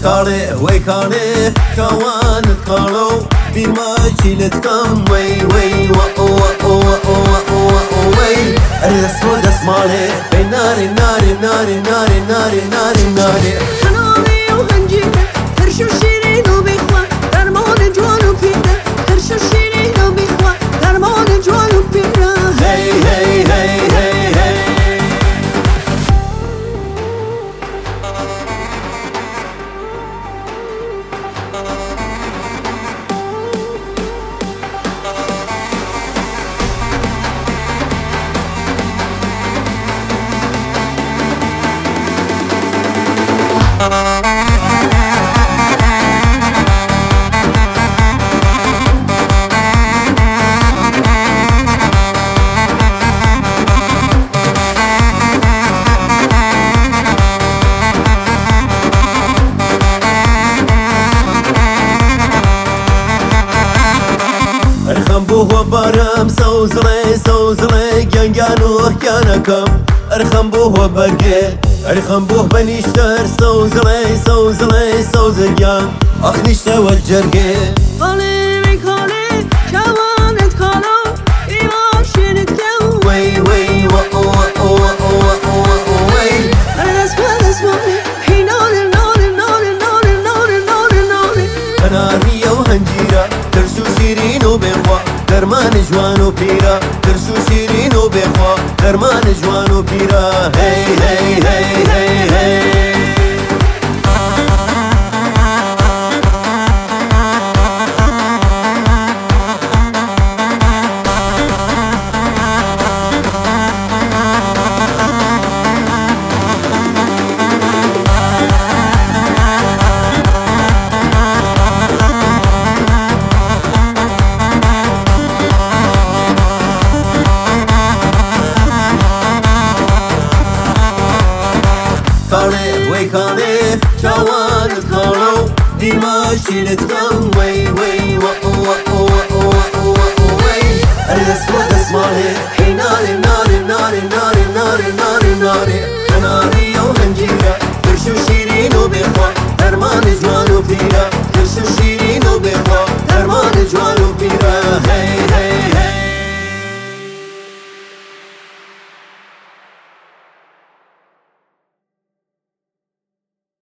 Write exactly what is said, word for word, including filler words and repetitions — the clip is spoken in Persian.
کاڵێ وەی کاڵێ چاوانت کاڵە و بیرماچیلت کەم وەی وەی وەی ئەرێ دەستۆ دەستماڵێ وەی نارێ نارێ نارێ نارێ نارێ نارێ نارێ خەناڵێ و هەنجیرە هەرش و شیرین و بێخوا دەرمانە جوان و پێرە هەرش و شیرین و بێخوا دەرمانە جوان و پێرە هەی هەی هەی هەی هەی ئەرخەم بۆ هۆ بارم سەوزڵێ سەوزڵێ گەنگان و ئەحکیانەکەم ئەرخەم بۆ هۆ بەرگێ ئەرخەم بۆ بەنیشتەر سەوزڵێ سەوزڵێ سەوزەگیان ئەخ نیشتەوە جەرگێ کاڵێ وەی کاڵێ چاوانت کاڵە و بیرماچیلت کەم وەی وەی وەی ئەرێ دەستمە دەستماڵێ هەی ناڵێ ناڵێ ناڵێ ناڵێ ناڵێ ناڵێ ناڵێ خەناڕیە و هەنجیرە ترس و شیرین و بێخوا دەرمانە جوان و پیرە ترس و شیرین و بێخوا دەرمانە جوان و پیرە هەی هەی هەی هەی هەی کاڵێ وەی کاڵێ چاوانت کاڵە و بیرماچیلت کەم وەی وەی وەی ئەرێ دەستۆ دەستماڵێ